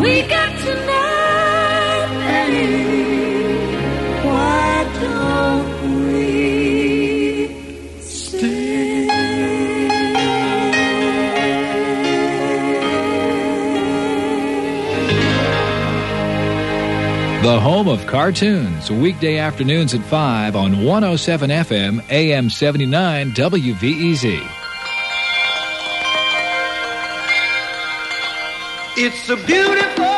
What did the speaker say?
we got tonight, babe. Why don't we stay? The home of cartoons, weekday afternoons at 5 on 107 FM, AM 79, WVEZ. It's a beautiful